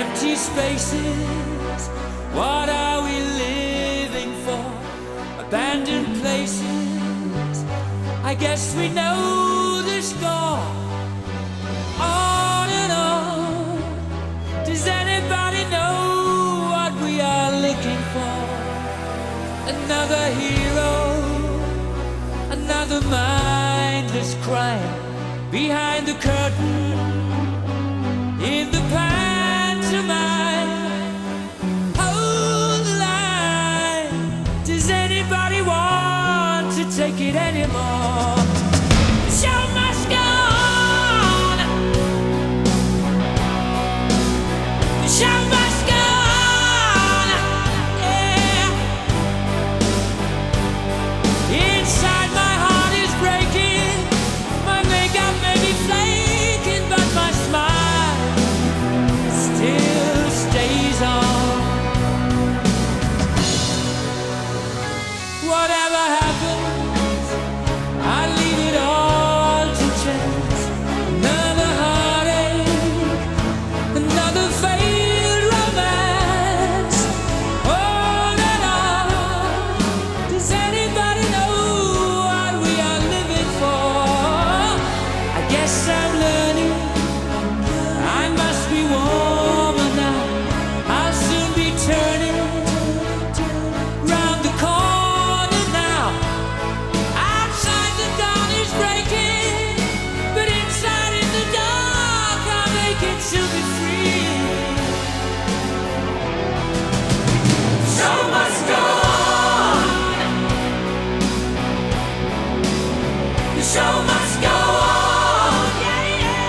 empty spaces. What are we living for? Abandoned places. I guess we know the score. On and on. Does anybody know what we are looking for? Another hero, another mindless crime behind the curtain in the pantomime. Hold the line. Does anybody want to take it anymore? The show must go on. The show must go on. Yeah. Inside my heart is breaking. My makeup may be flaking, but my smile still stays on. Whatever happens, I leave it all to chance. Another heartache, another failed romance. On and on. Does anybody know what we are living for? I guess I'm learning. I must be warmer now. I'll soon be turning round the corner now. Outside the dawn is breaking, but inside in the dark I'm aching to be free. Show must go on. The show must go on. Yeah,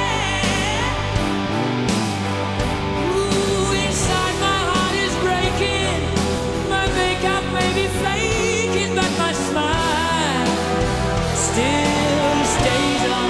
yeah. Ooh, inside my heart is breaking. My makeup may be flaking, but my smile still stays on.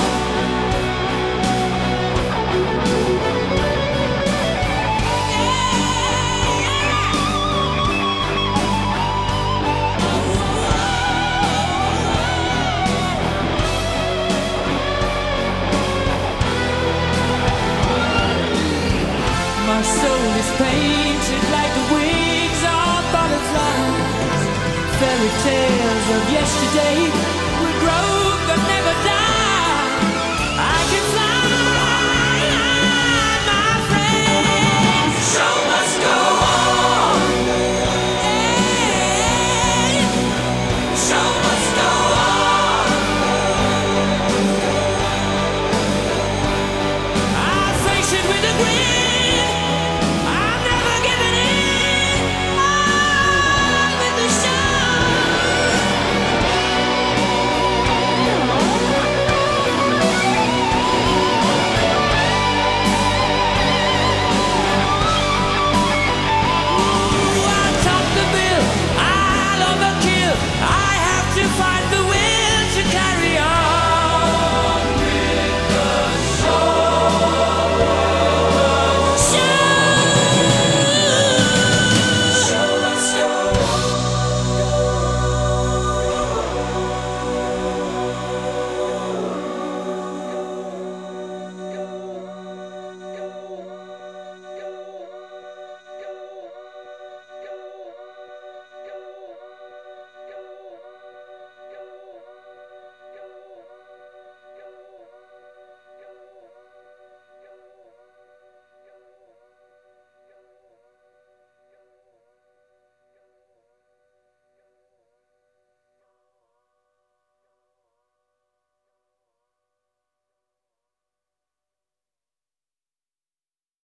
My soul is painted like the wings of butterflies. Fairy tales of yesterday